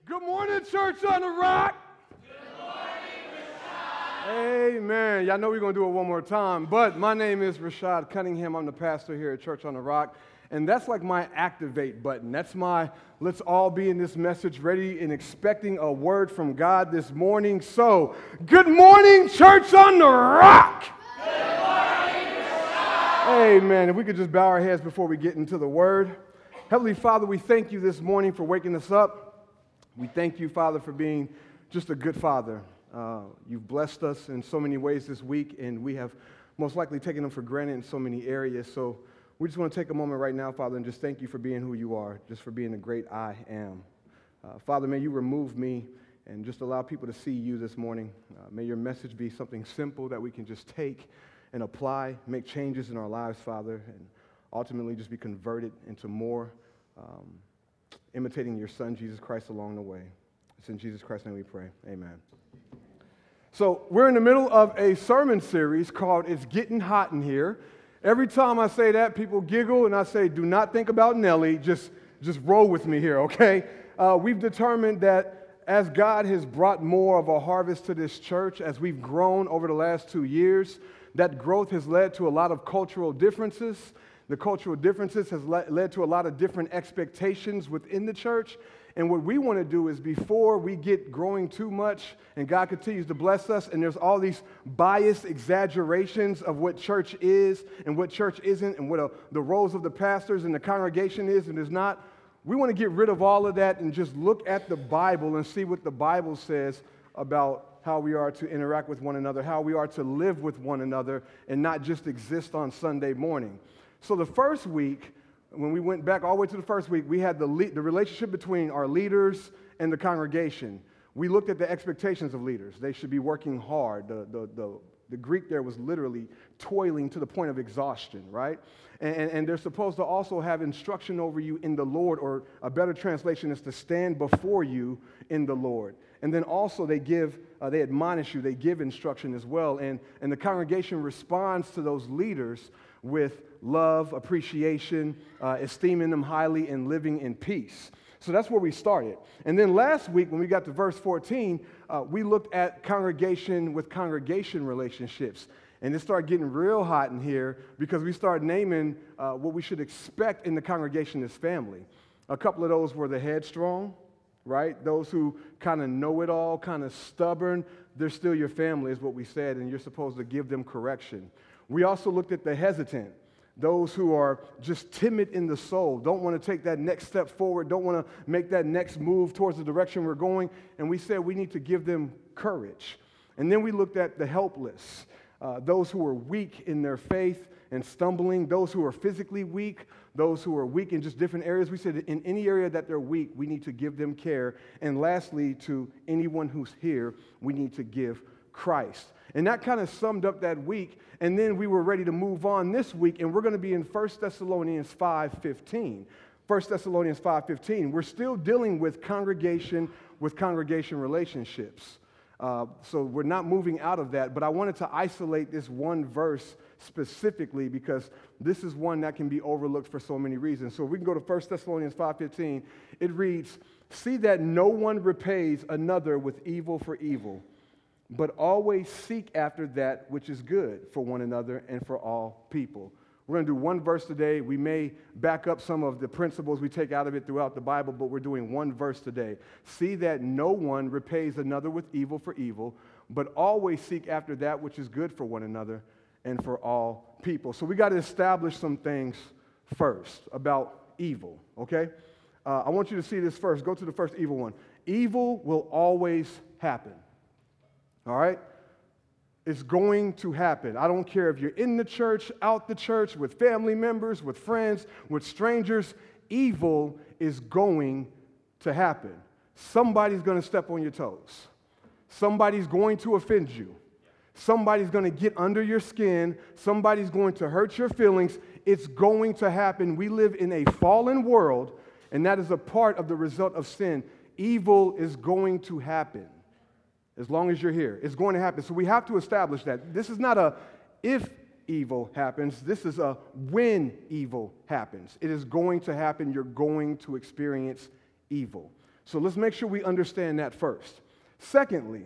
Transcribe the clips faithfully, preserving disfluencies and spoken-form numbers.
Good morning, Church on the Rock. Good morning, Rashad. Amen. Y'all know we're going to do it one more time, but my name is Rashad Cunningham. I'm the pastor here at Church on the Rock, and that's like my activate button. That's my let's all be in this message ready and expecting a word from God this morning. So, good morning, Church on the Rock. Good morning, Rashad. Amen. If we could just bow our heads before we get into the word. Heavenly Father, we thank you this morning for waking us up. We thank you, Father, for being just a good Father. Uh, you've blessed us in so many ways this week, and we have most likely taken them for granted in so many areas. So we just want to take a moment right now, Father, and just thank you for being who you are, just for being the great I am. Uh, Father, may you remove me and just allow people to see you this morning. Uh, may your message be something simple that we can just take and apply, make changes in our lives, Father, and ultimately just be converted into more um, imitating your Son, Jesus Christ, along the way. It's in Jesus Christ's name we pray. Amen. So we're in the middle of a sermon series called It's Getting Hot in Here. Every time I say that, people giggle, and I say, do not think about Nelly. Just, just roll with me here, okay? Uh, we've determined that as God has brought more of a harvest to this church, as we've grown over the last two years, that growth has led to a lot of cultural differences. The cultural differences has le- led to a lot of different expectations within the church. And what we want to do is before we get growing too much and God continues to bless us and there's all these biased exaggerations of what church is and what church isn't and what a, the roles of the pastors and the congregation is and is not, we want to get rid of all of that and just look at the Bible and see what the Bible says about how we are to interact with one another, how we are to live with one another and not just exist on Sunday morning. So the first week, when we went back all the way to the first week, we had the le- the relationship between our leaders and the congregation. We looked at the expectations of leaders. They should be working hard. The, the, the, the Greek there was literally toiling to the point of exhaustion, right? And, and, and they're supposed to also have instruction over you in the Lord, or a better translation is to stand before you in the Lord. And then also they give, uh, they admonish you, they give instruction as well. And, and the congregation responds to those leaders with love, appreciation, uh, esteeming them highly, and living in peace. So that's where we started. And then last week, when we got to verse fourteen, uh, we looked at congregation with congregation relationships. And it started getting real hot in here because we started naming uh, what we should expect in the congregation as family. A couple of those were the headstrong, right? Those who kind of know it all, kind of stubborn. They're still your family, is what we said, and you're supposed to give them correction. We also looked at the hesitant, those who are just timid in the soul, don't want to take that next step forward, don't want to make that next move towards the direction we're going, and we said we need to give them courage. And then we looked at the helpless, uh, those who are weak in their faith and stumbling, those who are physically weak, those who are weak in just different areas. We said in any area that they're weak, we need to give them care. And lastly, to anyone who's here, we need to give Christ. And that kind of summed up that week, and then we were ready to move on this week, and we're going to be in First Thessalonians five fifteen. First Thessalonians five fifteen. We're still dealing with congregation with congregation relationships. Uh, so we're not moving out of that, but I wanted to isolate this one verse specifically because this is one that can be overlooked for so many reasons. So we can go to First Thessalonians five fifteen. It reads, "See that no one repays another with evil for evil, but always seek after that which is good for one another and for all people." We're going to do one verse today. We may back up some of the principles we take out of it throughout the Bible, but we're doing one verse today. "See that no one repays another with evil for evil, but always seek after that which is good for one another and for all people." So we got to establish some things first about evil, okay? Uh, I want you to see this first. Go to the first evil one. Evil will always happen. All right? It's going to happen. I don't care if you're in the church, out the church, with family members, with friends, with strangers. Evil is going to happen. Somebody's going to step on your toes. Somebody's going to offend you. Somebody's going to get under your skin. Somebody's going to hurt your feelings. It's going to happen. We live in a fallen world, and that is a part of the result of sin. Evil is going to happen. As long as you're here, it's going to happen. So we have to establish that. This is not a if evil happens. This is a when evil happens. It is going to happen. You're going to experience evil. So let's make sure we understand that first. Secondly,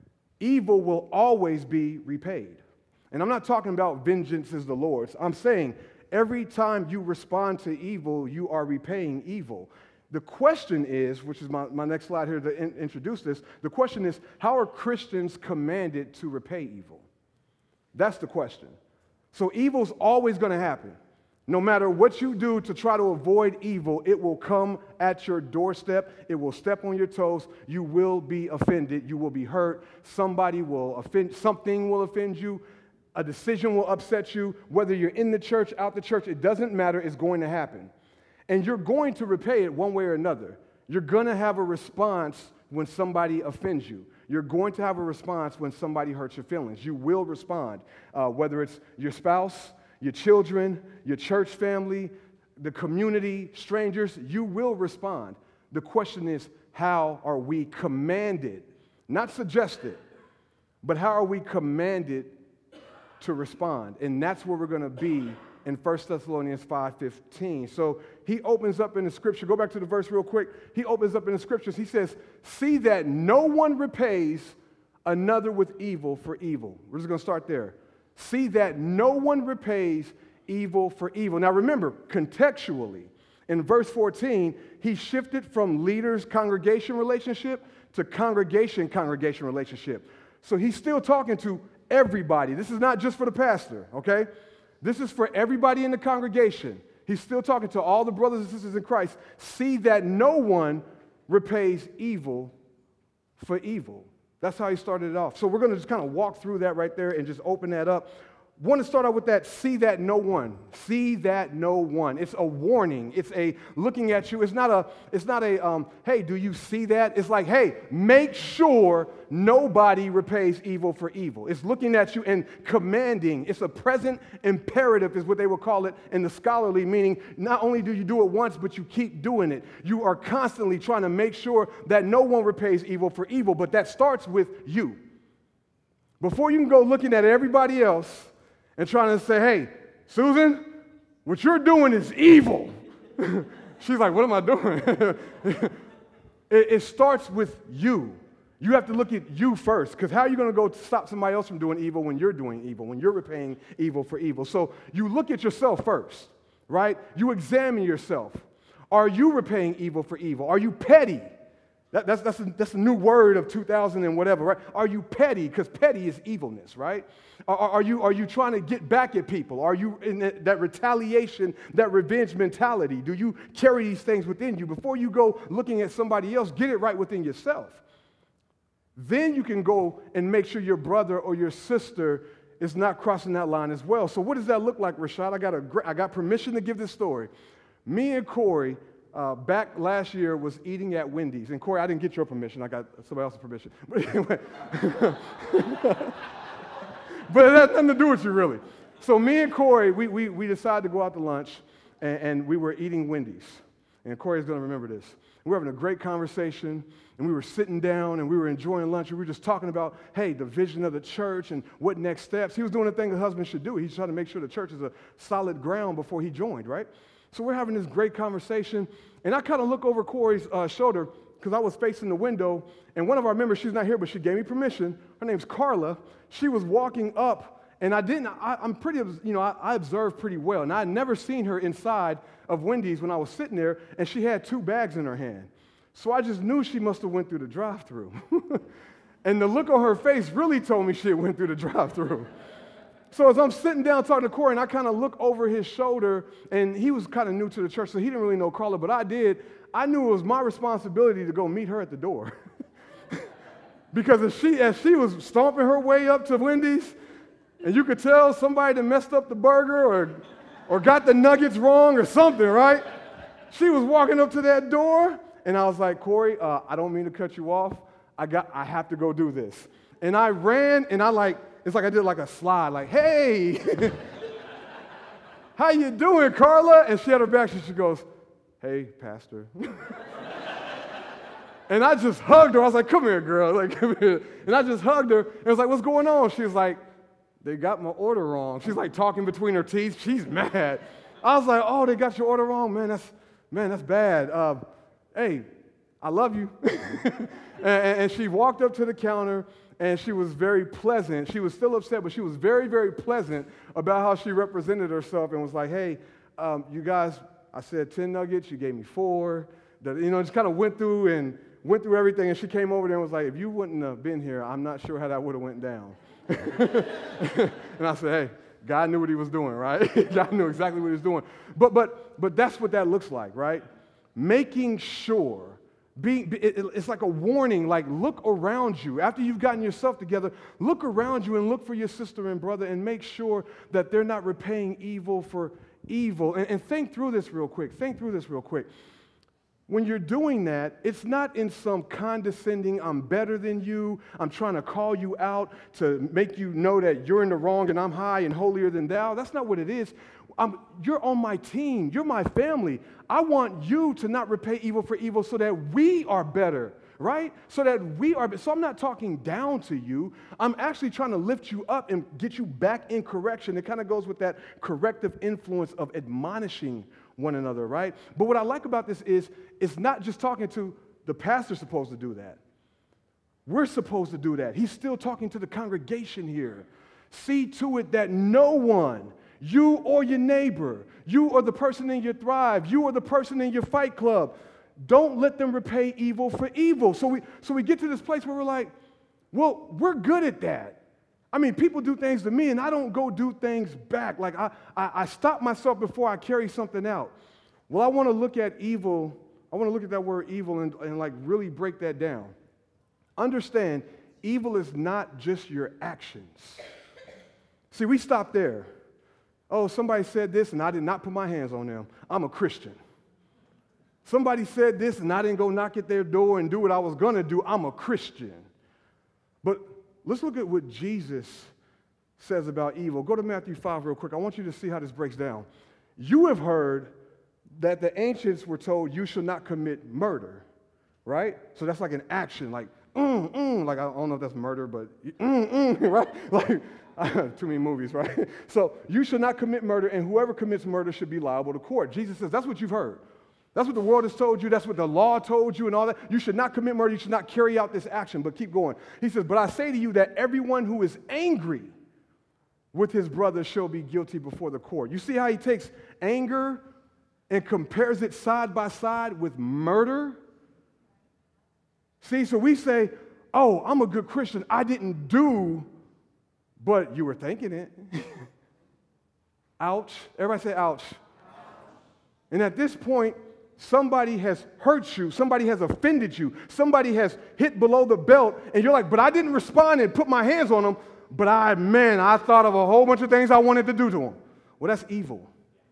evil will always be repaid. And I'm not talking about vengeance is the Lord's. I'm saying every time you respond to evil, you are repaying evil. The question is, which is my, my next slide here to in, introduce this, the question is, how are Christians commanded to repay evil? That's the question. So evil's always going to happen. No matter what you do to try to avoid evil, it will come at your doorstep. It will step on your toes. You will be offended. You will be hurt. Somebody will offend, something will offend you. A decision will upset you. Whether you're in the church, out the church, it doesn't matter. It's going to happen. And you're going to repay it one way or another. You're going to have a response when somebody offends you. You're going to have a response when somebody hurts your feelings. You will respond, uh, whether it's your spouse, your children, your church family, the community, strangers, you will respond. The question is, how are we commanded, not suggested, but how are we commanded to respond? And that's where we're going to be in First Thessalonians five fifteen. So he opens up in the scripture. Go back to the verse real quick. He opens up in the scriptures. He says, see that no one repays another with evil for evil. We're just going to start there. See that no one repays evil for evil. Now remember, contextually, in verse fourteen, he shifted from leaders-congregation relationship to congregation-congregation relationship. So he's still talking to everybody. This is not just for the pastor, okay? This is for everybody in the congregation. He's still talking to all the brothers and sisters in Christ. See that no one repays evil for evil. That's how he started it off. So we're going to just kind of walk through that right there and just open that up. Want to start out with that, see that no one. See that no one. It's a warning. It's a looking at you. It's not a, it's not a, um, hey, do you see that? It's like, hey, make sure nobody repays evil for evil. It's looking at you and commanding. It's a present imperative is what they would call it in the scholarly, meaning not only do you do it once, but you keep doing it. You are constantly trying to make sure that no one repays evil for evil, but that starts with you. Before you can go looking at everybody else and trying to say, hey, Susan, what you're doing is evil. She's like, what am I doing? it, it starts with you. You have to look at you first, because how are you going to go stop somebody else from doing evil when you're doing evil, when you're repaying evil for evil? So you look at yourself first, right? You examine yourself. Are you repaying evil for evil? Are you petty? That, that's, that's, a, that's a new word of two thousand and whatever, right? Are you petty? Because petty is evilness, right? Are, are, you, are you trying to get back at people? Are you in that, that retaliation, that revenge mentality? Do you carry these things within you? Before you go looking at somebody else, get it right within yourself. Then you can go and make sure your brother or your sister is not crossing that line as well. So what does that look like, Rashad? I got, a, I got permission to give this story. Me and Corey, Uh, back last year, was eating at Wendy's. And Corey, I didn't get your permission. I got somebody else's permission. But anyway. But it had nothing to do with you, really. So me and Corey, we, we, we decided to go out to lunch, and, and we were eating Wendy's. And Corey's going to remember this. We were having a great conversation, and we were sitting down, and we were enjoying lunch, and we were just talking about, hey, the vision of the church and what next steps. He was doing the thing a husband should do. He's trying to make sure the church is a solid ground before he joined, right? So we're having this great conversation, and I kind of look over Corey's uh, shoulder because I was facing the window, and one of our members, she's not here, but she gave me permission. Her name's Carla. She was walking up, and I didn't, I, I'm pretty, you know, I, I observed pretty well, and I had never seen her inside of Wendy's when I was sitting there, and she had two bags in her hand. So I just knew she must have went through the drive-thru. And the look on her face really told me she had went through the drive-thru. So as I'm sitting down talking to Corey, and I kind of look over his shoulder, and he was kind of new to the church, so he didn't really know Carla, but I did. I knew it was my responsibility to go meet her at the door. Because as she, as she was stomping her way up to Wendy's, and you could tell somebody that messed up the burger or, or got the nuggets wrong or something, right? She was walking up to that door, and I was like, Corey, uh, I don't mean to cut you off. I got, I have to go do this. And I ran, and I like, it's like I did like a slide, like, hey, how you doing, Carla? And she had her back, and she goes, hey, pastor. And I just hugged her. I was like, come here, girl. Like, come here. And I just hugged her. And I was like, what's going on? She was like, they got my order wrong. She's like talking between her teeth. She's mad. I was like, oh, they got your order wrong? Man, that's, man, that's bad. Uh, hey, I love you. and, and she walked up to the counter, and she was very pleasant. She was still upset, but she was very, very pleasant about how she represented herself and was like, hey, um, you guys, I said ten nuggets, you gave me four. The, you know, just kind of went through and went through everything, and she came over there and was like, if you wouldn't have been here, I'm not sure how that would have went down. And I said, hey, God knew what he was doing, right? God knew exactly what he was doing. But, but, but that's what that looks like, right? Making sure, being, it, it's like a warning, like look around you. After you've gotten yourself together, look around you and look for your sister and brother and make sure that they're not repaying evil for evil. And, and think through this real quick. Think through this real quick. When you're doing that, it's not in some condescending, I'm better than you, I'm trying to call you out to make you know that you're in the wrong and I'm high and holier than thou. That's not what it is. I'm, you're on my team. You're my family. I want you to not repay evil for evil so that we are better, right? So that we are, so I'm not talking down to you. I'm actually trying to lift you up and get you back in correction. It kind of goes with that corrective influence of admonishing one another, right? But what I like about this is it's not just talking to the pastor's supposed to do that. We're supposed to do that. He's still talking to the congregation here. See to it that no one, you or your neighbor, you or the person in your Thrive, you or the person in your Fight Club, don't let them repay evil for evil. So we, so we get to this place where we're like, well, we're good at that. I mean, people do things to me, and I don't go do things back. Like, I, I, I stop myself before I carry something out. Well, I want to look at evil. I want to look at that word evil and, and, like, really break that down. Understand, evil is not just your actions. See, we stop there. Oh, somebody said this, and I did not put my hands on them. I'm a Christian. Somebody said this, and I didn't go knock at their door and do what I was going to do. I'm a Christian. But let's look at what Jesus says about evil. Go to Matthew five real quick. I want you to see how this breaks down. You have heard that the ancients were told you shall not commit murder, right? So that's like an action, like, mm, mm, like I don't know if that's murder, but mm, mm, right? Like, too many movies, right? So you shall not commit murder, and whoever commits murder should be liable to court. Jesus says that's what you've heard. That's what the world has told you. That's what the law told you and all that. You should not commit murder. You should not carry out this action. But keep going. He says, but I say to you that everyone who is angry with his brother shall be guilty before the court. You see how he takes anger and compares it side by side with murder? See, so we say, oh, I'm a good Christian. I didn't do, but you were thinking it. Ouch. Everybody say ouch. And at this point, somebody has hurt you, somebody has offended you, somebody has hit below the belt, and you're like, but I didn't respond and put my hands on them, but I, man, I thought of a whole bunch of things I wanted to do to them. Well, that's evil.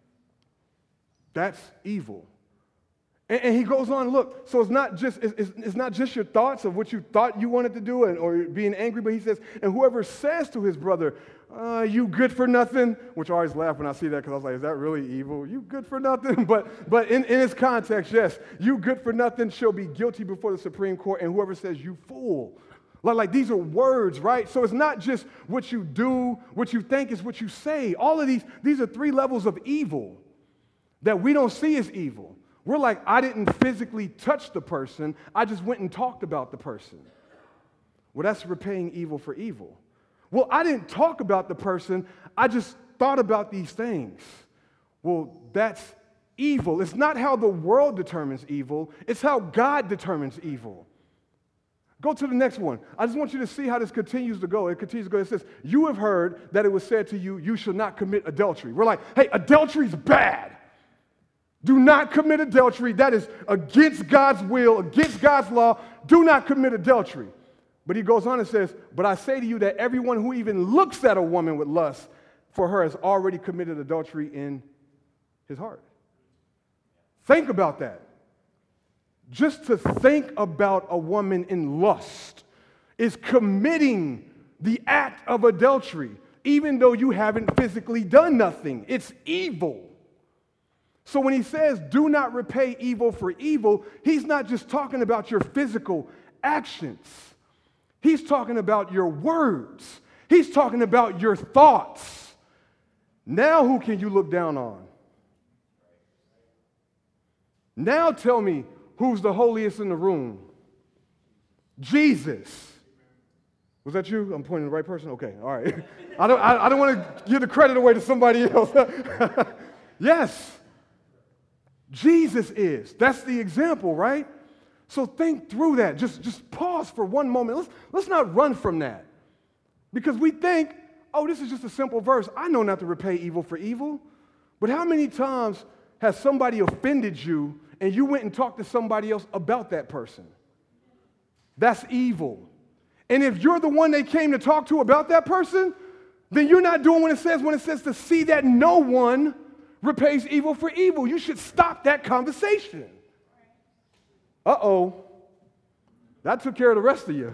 That's evil. And, and he goes on, look, so it's not just it's, it's, it's not just your thoughts of what you thought you wanted to do and, or being angry, but he says, and whoever says to his brother, Uh, you good for nothing, which I always laugh when I see that because I was like, is that really evil? You good for nothing? But but in, in its context, yes, you good for nothing shall be guilty before the Supreme Court, and whoever says you fool. Like, like these are words, right? So it's not just what you do, what you think, is what you say. All of these, these are three levels of evil that we don't see as evil. We're like, I didn't physically touch the person, I just went and talked about the person. Well, that's repaying evil for evil. Well, I didn't talk about the person, I just thought about these things. Well, that's evil. It's not how the world determines evil, it's how God determines evil. Go to the next one. I just want you to see how this continues to go. It continues to go. It says, you have heard that it was said to you, you shall not commit adultery. We're like, hey, adultery's bad. Do not commit adultery. That is against God's will, against God's law. Do not commit adultery. But he goes on and says, but I say to you that everyone who even looks at a woman with lust for her has already committed adultery in his heart. Think about that. Just to think about a woman in lust is committing the act of adultery, even though you haven't physically done nothing. It's evil. So when he says, do not repay evil for evil, he's not just talking about your physical actions. He's talking about your words. He's talking about your thoughts. Now who can you look down on? Now tell me, Who's the holiest in the room? Jesus. Was that you? I'm pointing to the right person? Okay, all right. I don't, I, I don't want to give the credit away to somebody else. Yes. Jesus is. That's the example, right? So think through that. Just, just pause for one moment. Let's, let's not run from that. Because we think, oh, this is just a simple verse. I know not to repay evil for evil. But how many times has somebody offended you and you went and talked to somebody else about that person? That's evil. And if you're the one they came to talk to about that person, then you're not doing what it says when it says to see that no one repays evil for evil. You should stop that conversation. Uh-oh. That took care of the rest of you.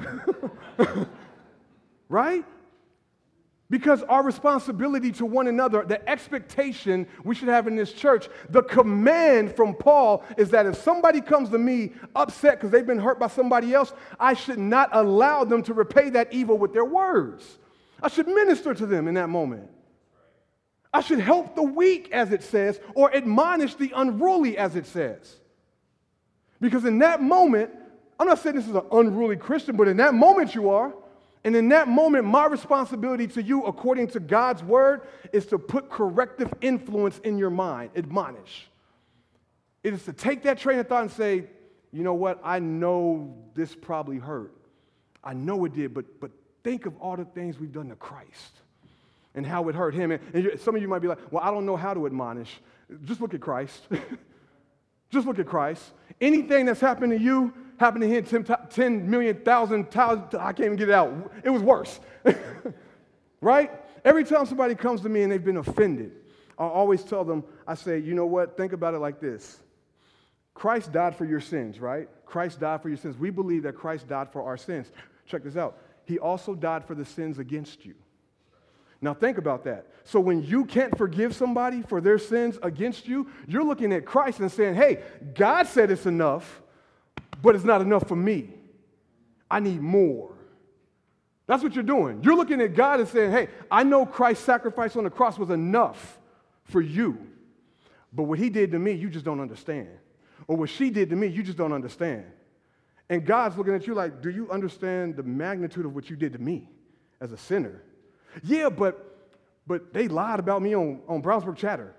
Right? Because our responsibility to one another, the expectation we should have in this church, the command from Paul is that if somebody comes to me upset because they've been hurt by somebody else, I should not allow them to repay that evil with their words. I should minister to them in that moment. I should help the weak, as it says, or admonish the unruly, as it says. Because in that moment, I'm not saying this is an unruly Christian, but in that moment you are. And in that moment, my responsibility to you, according to God's word, is to put corrective influence in your mind, admonish. It is to take that train of thought and say, you know what, I know this probably hurt. I know it did, but, but think of all the things we've done to Christ and how it hurt him. And, and some of you might be like, well, I don't know how to admonish. Just look at Christ. Just look at Christ. Anything that's happened to you happened to him ten, ten million, thousand, thousand, I can't even get it out. It was worse. Right? Every time somebody comes to me and they've been offended, I always tell them, I say, you know what? Think about it like this. Christ died for your sins, right? Christ died for your sins. We believe that Christ died for our sins. Check this out. He also died for the sins against you. Now think about that. So when you can't forgive somebody for their sins against you, you're looking at Christ and saying, hey, God said it's enough, but it's not enough for me. I need more. That's what you're doing. You're looking at God and saying, hey, I know Christ's sacrifice on the cross was enough for you, but what he did to me, you just don't understand. Or what she did to me, you just don't understand. And God's looking at you like, do you understand the magnitude of what you did to me as a sinner? Yeah, but but they lied about me on, on Brownsburg Chatter.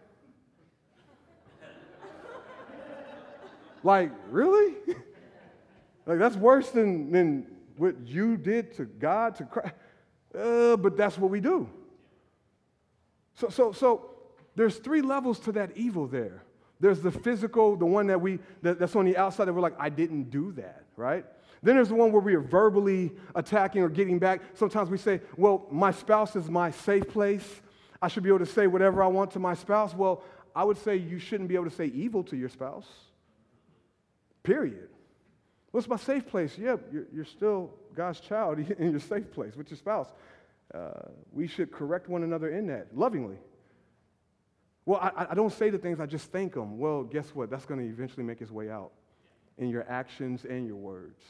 Like, really? Like, that's worse than, than what you did to God, to Christ. Uh, but that's what we do. So, so, so there's three levels to that evil there. There's the physical, the one that we that, that's on the outside that we're like, I didn't do that, right? Then there's the one where we are verbally attacking or getting back. Sometimes we say, well, my spouse is my safe place. I should be able to say whatever I want to my spouse. Well, I would say you shouldn't be able to say evil to your spouse. Period. What's my safe place? Yeah, you're, you're still God's child in your safe place with your spouse. Uh, we should correct one another in that, lovingly. Well, I, I don't say the things, I just think them. Well, guess what? That's going to eventually make its way out in your actions and your words.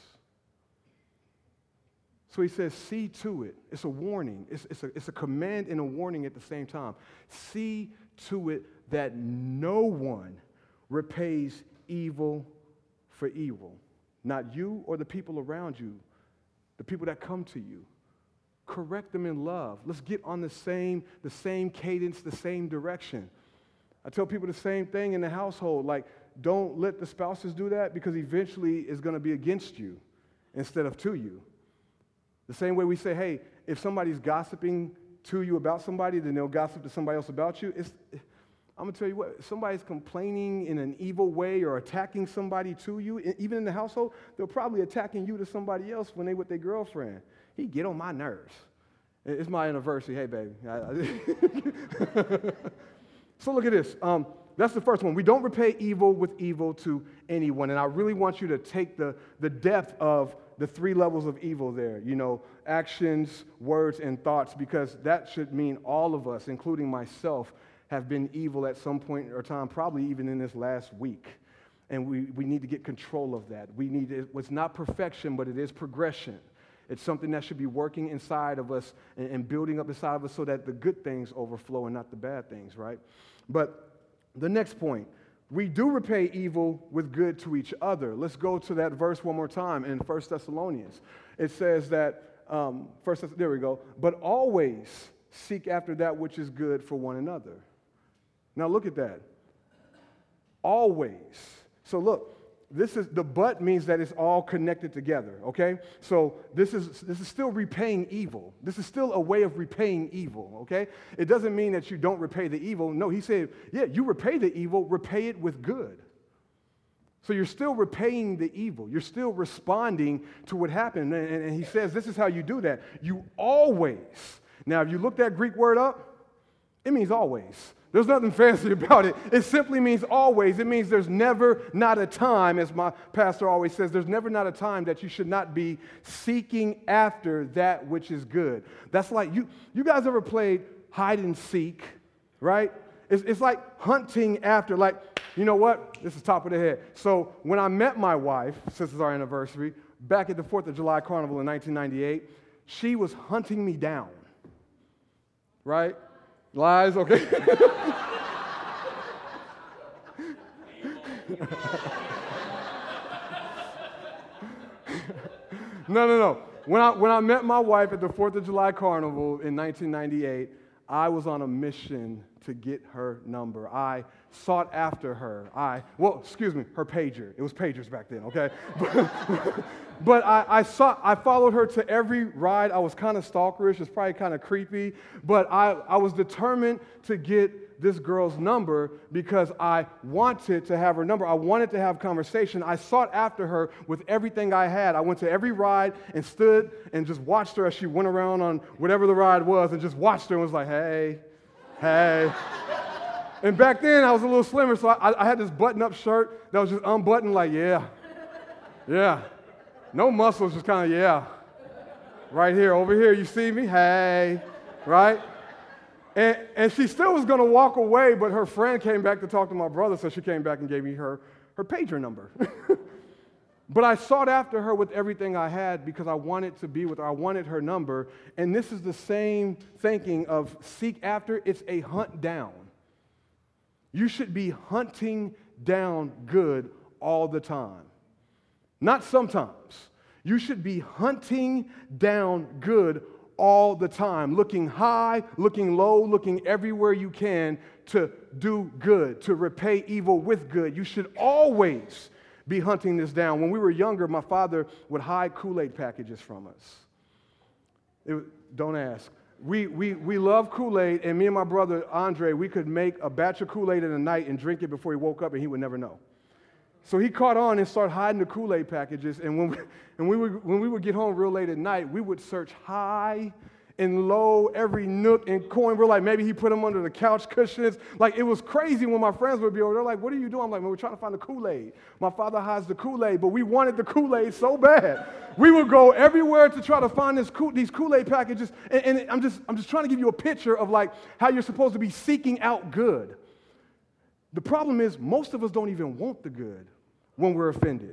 So he says, see to it. It's a warning. It's, it's, a, it's a command and a warning at the same time. See to it that no one repays evil for evil. Not you or the people around you, the people that come to you. Correct them in love. Let's get on the same, the same cadence, the same direction. I tell people the same thing in the household. Like, don't let the spouses do that because eventually it's going to be against you instead of to you. The same way we say, hey, if somebody's gossiping to you about somebody, then they'll gossip to somebody else about you. It's, I'm going to tell you what, if somebody's complaining in an evil way or attacking somebody to you, even in the household, they're probably attacking you to somebody else when they with their girlfriend. He get on my nerves. It's my anniversary. Hey, baby. So look at this. Um, that's the first one. We don't repay evil with evil to anyone. And I really want you to take the, the depth of the three levels of evil there. You know, actions, words, and thoughts, because that should mean all of us, including myself, have been evil at some point or time, probably even in this last week. And we, we need to get control of that. We need it, it's not perfection, but it is progression. It's something that should be working inside of us and, and building up inside of us so that the good things overflow and not the bad things, right? But the next point, we do repay evil with good to each other. Let's go to that verse one more time in First Thessalonians. It says that, um, First, there we go, but always seek after that which is good for one another. Now look at that. Always. So look, this is the but means that it's all connected together, okay? So this is this is still repaying evil. This is still a way of repaying evil, okay? It doesn't mean that you don't repay the evil. No, he said, yeah, you repay the evil, repay it with good. So you're still repaying the evil. You're still responding to what happened. And, and, and he says this is how you do that. You always. Now, if you look that Greek word up, it means always. There's nothing fancy about it. It simply means always. It means there's never not a time, as my pastor always says, there's never not a time that you should not be seeking after that which is good. That's like, you you guys ever played hide and seek, right? It's, it's like hunting after, like, you know what? This is top of the head. So when I met my wife, since it's our anniversary, back at the fourth of July Carnival in nineteen ninety-eight, she was hunting me down, right? Lies, okay. no, no, no. When I, when I met my wife at the fourth of July Carnival in nineteen ninety-eight, I was on a mission to get her number. I sought after her. I, well, excuse me, her pager. It was pagers back then, okay? But, but I, I saw, I followed her to every ride. I was kind of stalkerish. It's probably kind of creepy. But I, I was determined to get this girl's number because I wanted to have her number. I wanted to have conversation. I sought after her with everything I had. I went to every ride and stood and just watched her as she went around on whatever the ride was and just watched her and was like, hey, hey. And back then, I was a little slimmer, so I, I had this button-up shirt that was just unbuttoned, like, yeah, yeah. No muscles, just kind of, yeah. Right here, over here, you see me? Hey, right? And, and she still was going to walk away, but her friend came back to talk to my brother, so she came back and gave me her, her pager number. But I sought after her with everything I had because I wanted to be with her. I wanted her number. And this is the same thinking of seek after. It's a hunt down. You should be hunting down good all the time. Not sometimes. You should be hunting down good all the time, looking high, looking low, looking everywhere you can to do good, to repay evil with good. You should always be hunting this down. When we were younger, my father would hide Kool-Aid packages from us. It, don't ask. We, we, we love Kool-Aid, and me and my brother, Andre, we could make a batch of Kool-Aid in a night and drink it before he woke up, and he would never know. So he caught on and started hiding the Kool-Aid packages, and when we, and we would, when we would get home real late at night, we would search high and low, every nook and corner. We're like, maybe he put them under the couch cushions. Like, it was crazy when my friends would be over. They're like, what are you doing? I'm like, man, we're trying to find the Kool-Aid. My father hides the Kool-Aid, but we wanted the Kool-Aid so bad. We would go everywhere to try to find this Kool- these Kool-Aid packages, and, and I'm just I'm just trying to give you a picture of, like, how you're supposed to be seeking out good. The problem is most of us don't even want the good when we're offended.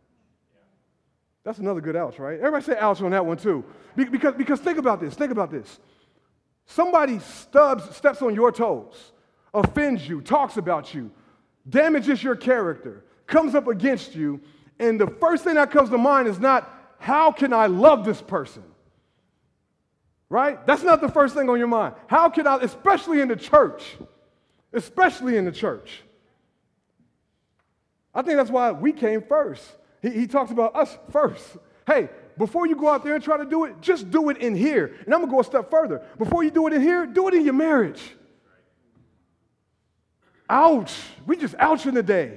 That's another good ouch, right? Everybody say ouch on that one too. Be- because, because think about this, think about this. Somebody stubs, steps on your toes, offends you, talks about you, damages your character, comes up against you, and the first thing that comes to mind is not, how can I love this person? Right? That's not the first thing on your mind. How can I, especially in the church, especially in the church. I think that's why we came first. He, he talks about us first. Hey, before you go out there and try to do it, just do it in here. And I'm going to go a step further. Before you do it in here, do it in your marriage. Ouch. We just ouch in the day.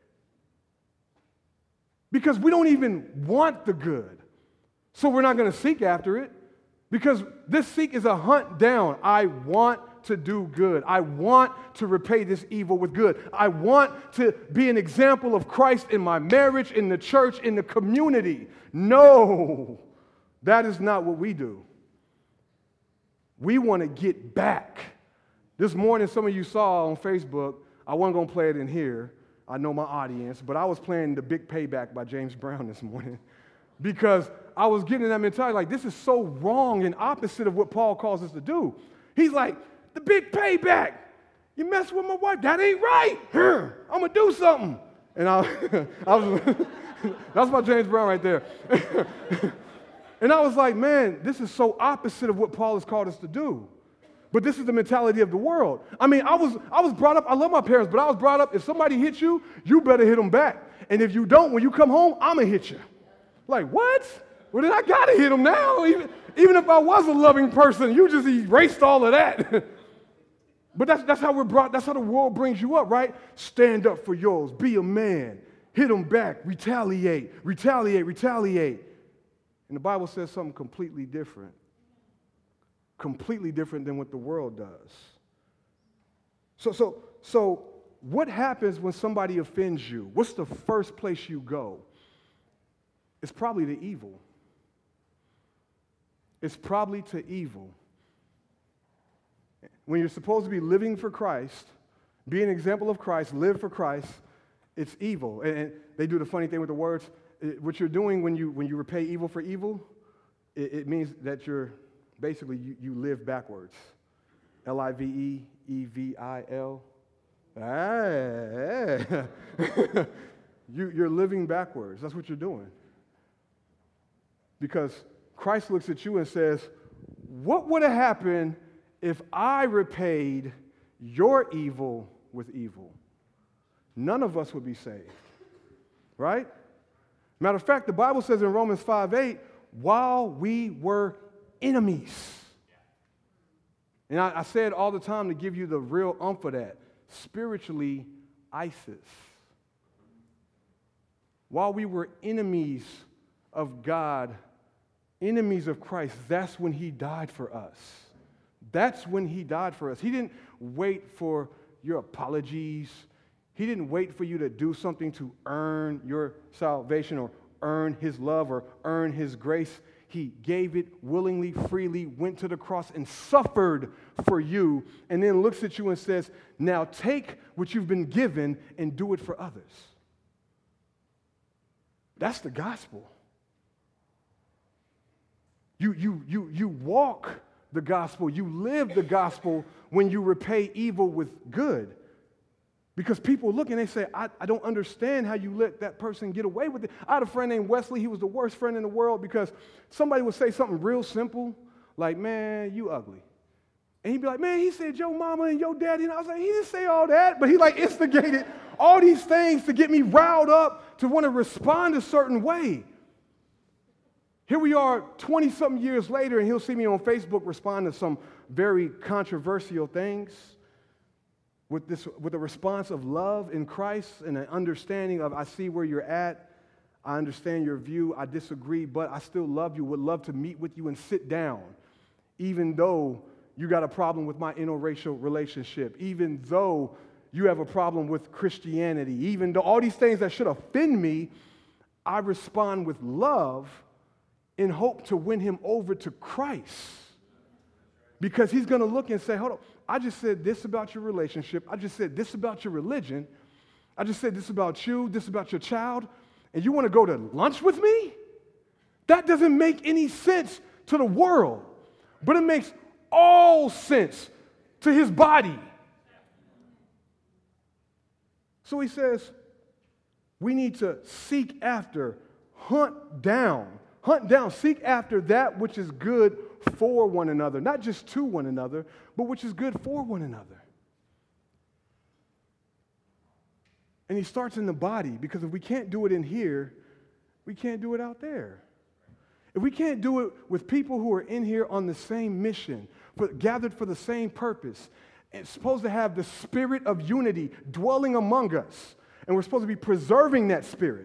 Because we don't even want the good. So we're not going to seek after it. Because this seek is a hunt down. I want to do good. I want to repay this evil with good. I want to be an example of Christ in my marriage, in the church, in the community. No, that is not what we do. We want to get back. This morning, some of you saw on Facebook, I wasn't going to play it in here. I know my audience, but I was playing The Big Payback by James Brown this morning because I was getting that mentality like, this is so wrong and opposite of what Paul calls us to do. He's like, the big payback. You mess with my wife, that ain't right. I'm going to do something. And I, I was, that's my James Brown right there. And I was like, man, this is so opposite of what Paul has called us to do. But this is the mentality of the world. I mean, I was, I was brought up, I love my parents, but I was brought up, if somebody hits you, you better hit them back. And if you don't, when you come home, I'm going to hit you. Like, what? Well, then I got to hit them now. Even, even if I was a loving person, you just erased all of that. But that's, that's how we're brought, that's how the world brings you up, right? Stand up for yours, be a man, hit them back, retaliate, retaliate, retaliate. And the Bible says something completely different. Completely different than what the world does. So, so, so what happens when somebody offends you? What's the first place you go? It's probably to evil. It's probably to evil. When you're supposed to be living for Christ, be an example of Christ, live for Christ, it's evil. And, and they do the funny thing with the words. It, what you're doing when you when you repay evil for evil, it, it means that you're basically you, you live backwards. L I V E E V I L. Ah, you, you're living backwards. That's what you're doing. Because Christ looks at you and says, what would have happened if I repaid your evil with evil? None of us would be saved, right? Matter of fact, the Bible says in Romans five eight, while we were enemies. And I, I say it all the time to give you the real umph of that. Spiritually, ISIS. While we were enemies of God, enemies of Christ, that's when he died for us. That's when he died for us. He didn't wait for your apologies. He didn't wait for you to do something to earn your salvation or earn his love or earn his grace. He gave it willingly, freely, went to the cross and suffered for you, and then looks at you and says, now take what you've been given and do it for others. That's the gospel. You, you, you, you walk the gospel. You live the gospel when you repay evil with good. Because people look and they say, I, I don't understand how you let that person get away with it. I had a friend named Wesley. He was the worst friend in the world because somebody would say something real simple, like, man, you ugly. And he'd be like, man, he said your mama and your daddy. And I was like, he didn't say all that. But he like instigated all these things to get me riled up to want to respond a certain way. Here we are twenty-something years later, and he'll see me on Facebook respond to some very controversial things with this, with a response of love in Christ and an understanding of, I see where you're at, I understand your view, I disagree, but I still love you, would love to meet with you and sit down, even though you got a problem with my interracial relationship, even though you have a problem with Christianity, even though all these things that should offend me, I respond with love in hope to win him over to Christ. Because he's going to look and say, hold on, I just said this about your relationship. I just said this about your religion. I just said this about you, this about your child, and you want to go to lunch with me? That doesn't make any sense to the world, but it makes all sense to his body. So he says, we need to seek after, hunt down, hunt down, seek after that which is good for one another, not just to one another, but which is good for one another. And he starts in the body, because if we can't do it in here, we can't do it out there. If we can't do it with people who are in here on the same mission, but gathered for the same purpose, it's supposed to have the spirit of unity dwelling among us, and we're supposed to be preserving that spirit.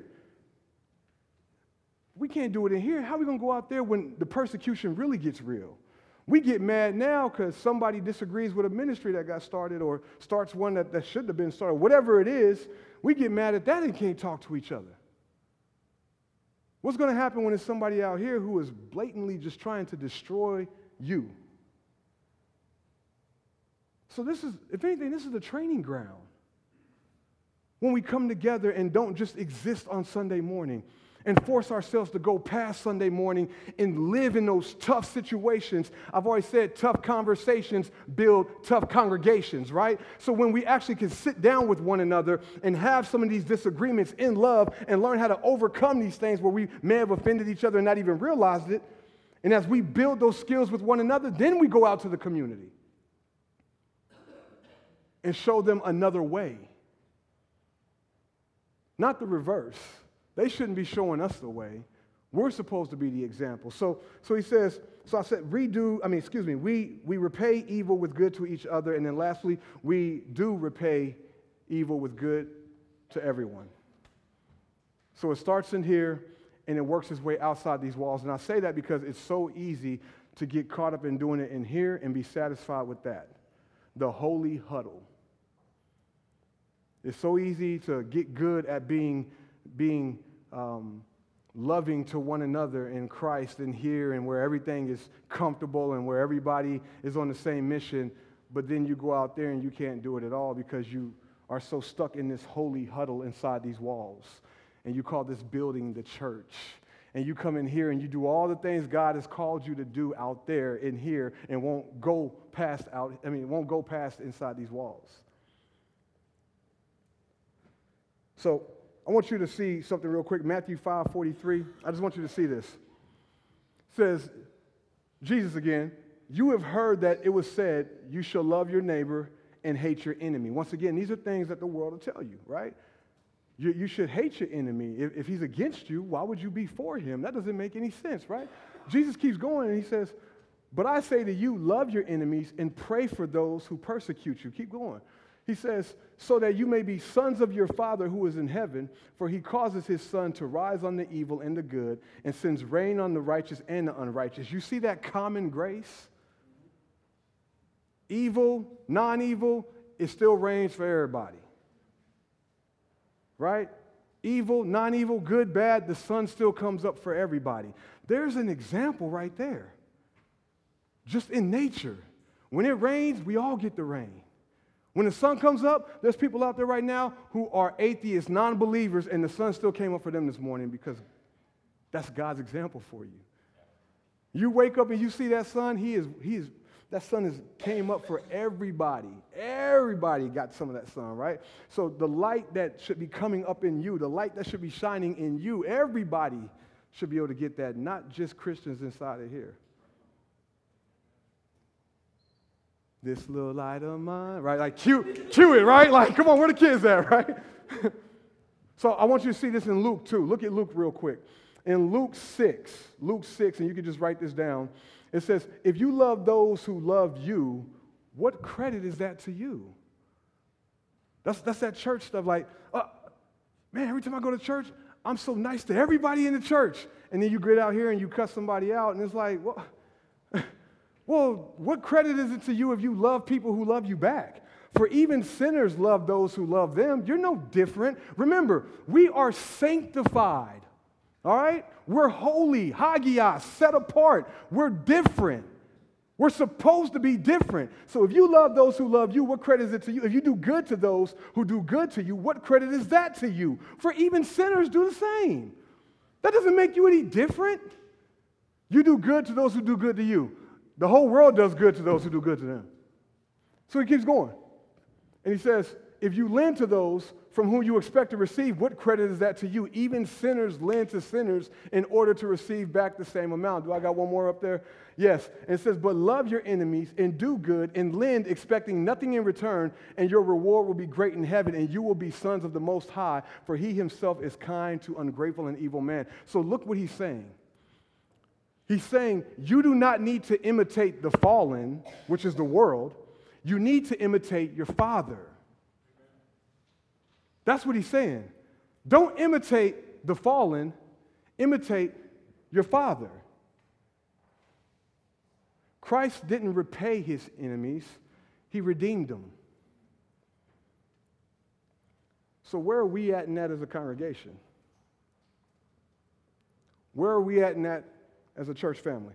We can't do it in here. How are we going to go out there when the persecution really gets real? We get mad now because somebody disagrees with a ministry that got started or starts one that, that shouldn't have been started. Whatever it is, we get mad at that and can't talk to each other. What's going to happen when there's somebody out here who is blatantly just trying to destroy you? So this is, if anything, this is the training ground. When we come together and don't just exist on Sunday morning, and force ourselves to go past Sunday morning and live in those tough situations. I've always said tough conversations build tough congregations, right? So when we actually can sit down with one another and have some of these disagreements in love and learn how to overcome these things where we may have offended each other and not even realized it, and as we build those skills with one another, then we go out to the community and show them another way. Not the reverse. They shouldn't be showing us the way. We're supposed to be the example. So, so he says, so I said, redo, I mean, excuse me, we, we repay evil with good to each other. And then lastly, we do repay evil with good to everyone. So it starts in here and it works its way outside these walls. And I say that because it's so easy to get caught up in doing it in here and be satisfied with that. The holy huddle. It's so easy to get good at being, being um, loving to one another in Christ and here and where everything is comfortable and where everybody is on the same mission, but then you go out there and you can't do it at all because you are so stuck in this holy huddle inside these walls. And you call this building the church. And you come in here and you do all the things God has called you to do out there in here and won't go past out, I mean, won't go past inside these walls. So I want you to see something real quick. Matthew five forty-three. I just want you to see this. It says, Jesus again, you have heard that it was said, you shall love your neighbor and hate your enemy. Once again, these are things that the world will tell you, right? You, you should hate your enemy. If, if he's against you, why would you be for him? That doesn't make any sense, right? Jesus keeps going and he says, but I say to you, love your enemies and pray for those who persecute you. Keep going. He says, so that you may be sons of your Father who is in heaven, for he causes his sun to rise on the evil and the good, and sends rain on the righteous and the unrighteous. You see that common grace? Evil, non-evil, it still rains for everybody. Right? Evil, non-evil, good, bad, the sun still comes up for everybody. There's an example right there. Just in nature. When it rains, we all get the rain. When the sun comes up, there's people out there right now who are atheists, non-believers, and the sun still came up for them this morning because that's God's example for you. You wake up and you see that sun, he is, he is, that sun is, came up for everybody. Everybody got some of that sun, right? So the light that should be coming up in you, the light that should be shining in you, everybody should be able to get that, not just Christians inside of here. This little light of mine, right? Like, cue, cue it, right? Like, come on, where the kids at, right? So I want you to see this in Luke too. Look at Luke real quick. In Luke six, Luke six, and you can just write this down. It says, if you love those who love you, what credit is that to you? That's, that's that church stuff like, uh, man, every time I go to church, I'm so nice to everybody in the church. And then you get out here and you cuss somebody out, and it's like, well, well, what credit is it to you if you love people who love you back? For even sinners love those who love them. You're no different. Remember, we are sanctified, all right? We're holy, hagios, set apart. We're different. We're supposed to be different. So if you love those who love you, what credit is it to you? If you do good to those who do good to you, what credit is that to you? For even sinners do the same. That doesn't make you any different. You do good to those who do good to you. The whole world does good to those who do good to them. So he keeps going. And he says, if you lend to those from whom you expect to receive, what credit is that to you? Even sinners lend to sinners in order to receive back the same amount. Do I got one more up there? Yes. And it says, but love your enemies and do good and lend expecting nothing in return, and your reward will be great in heaven, and you will be sons of the Most High, for he himself is kind to ungrateful and evil men. So look what he's saying. He's saying you do not need to imitate the fallen, which is the world. You need to imitate your Father. That's what he's saying. Don't imitate the fallen, imitate your Father. Christ didn't repay his enemies, he redeemed them. So where are we at in that as a congregation? Where are we at in that as a church family?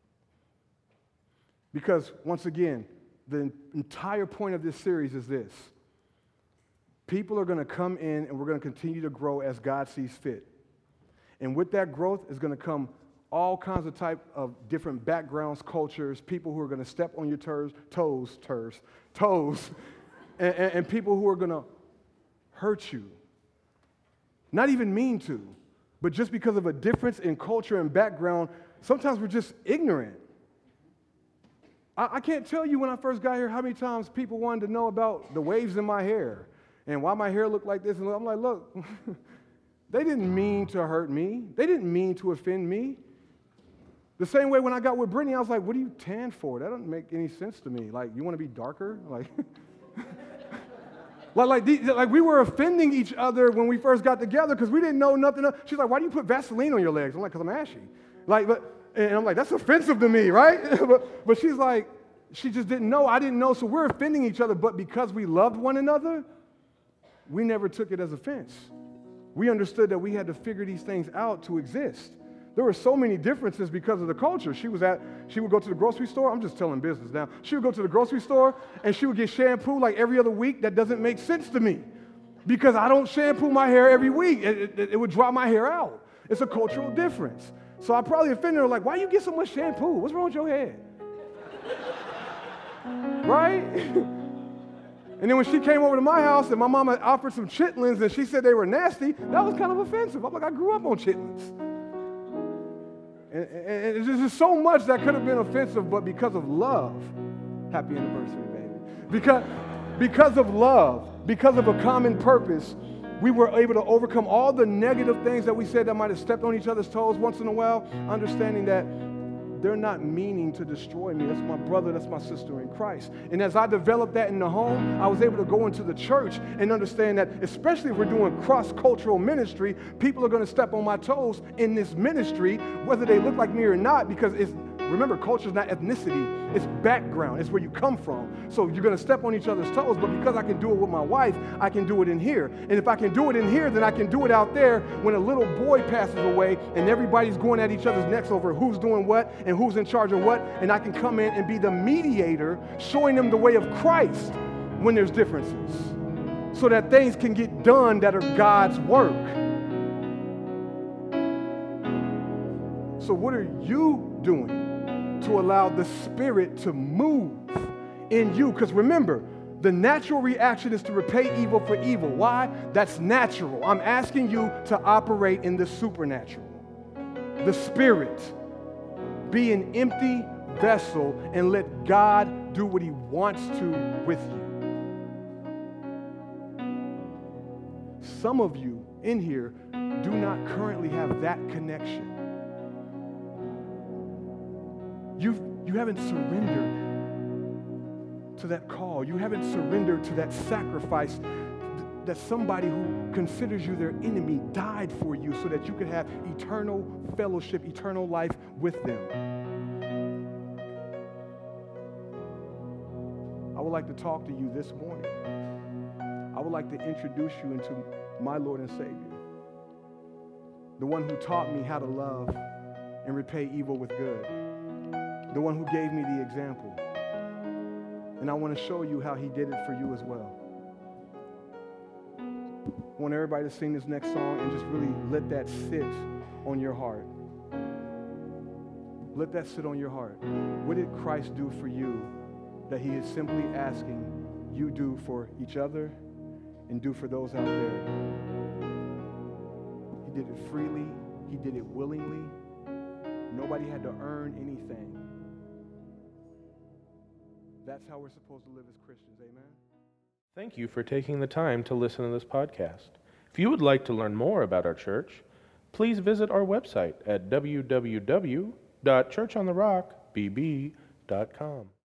Because, once again, the entire point of this series is this. People are going to come in and we're going to continue to grow as God sees fit. And with that growth is going to come all kinds of type of different backgrounds, cultures, people who are going to step on your toes, toes, toes, toes, and, and, and people who are going to hurt you. Not even mean to, but just because of a difference in culture and background, sometimes we're just ignorant. I, I can't tell you when I first got here how many times people wanted to know about the waves in my hair and why my hair looked like this. And I'm like, look, they didn't mean to hurt me. They didn't mean to offend me. The same way when I got with Brittany, I was like, what are you tan for? That doesn't make any sense to me. Like, you want to be darker? Like, like, like, the, like we were offending each other when we first got together because we didn't know nothing else. She's like, why do you put Vaseline on your legs? I'm like, because I'm ashy. Like, but, and I'm like, that's offensive to me, right? but, but she's like, she just didn't know. I didn't know. So we're offending each other. But because we loved one another, we never took it as offense. We understood that we had to figure these things out to exist. There were so many differences because of the culture. She was at, she would go to the grocery store. I'm just telling business now. She would go to the grocery store and she would get shampoo like every other week. That doesn't make sense to me because I don't shampoo my hair every week. It, it, it would dry my hair out. It's a cultural difference. So I probably offended her like, why you get so much shampoo? What's wrong with your head? Right? And then when she came over to my house and my mama offered some chitlins and she said they were nasty, that was kind of offensive. I'm like, I grew up on chitlins. And, and it's just so much that could have been offensive, but because of love, happy anniversary, baby. Because, because of love, because of a common purpose, we were able to overcome all the negative things that we said that might have stepped on each other's toes once in a while, understanding that they're not meaning to destroy me. That's my brother, that's my sister in Christ. And as I developed that in the home, I was able to go into the church and understand that, especially if we're doing cross-cultural ministry, people are going to step on my toes in this ministry, whether they look like me or not, because it's, remember, culture is not ethnicity, it's background, it's where you come from. So you're going to step on each other's toes, but because I can do it with my wife, I can do it in here. And if I can do it in here, then I can do it out there when a little boy passes away and everybody's going at each other's necks over who's doing what and who's in charge of what, and I can come in and be the mediator, showing them the way of Christ when there's differences, so that things can get done that are God's work. So what are you doing to allow the Spirit to move in you? Because remember, the natural reaction is to repay evil for evil. Why? That's natural. I'm asking you to operate in the supernatural. The Spirit. Be an empty vessel and let God do what He wants to with you. Some of you in here do not currently have that connection. You've, you haven't surrendered to that call. You haven't surrendered to that sacrifice that somebody who considers you their enemy died for you so that you could have eternal fellowship, eternal life with them. I would like to talk to you this morning. I would like to introduce you into my Lord and Savior, the one who taught me how to love and repay evil with good, the one who gave me the example. And I want to show you how He did it for you as well. I want everybody to sing this next song and just really let that sit on your heart. Let that sit on your heart. What did Christ do for you that He is simply asking you do for each other and do for those out there? He did it freely. He did it willingly. Nobody had to earn anything. That's how we're supposed to live as Christians. Amen? Thank you for taking the time to listen to this podcast. If you would like to learn more about our church, please visit our website at w w w dot church on the rock b b dot com.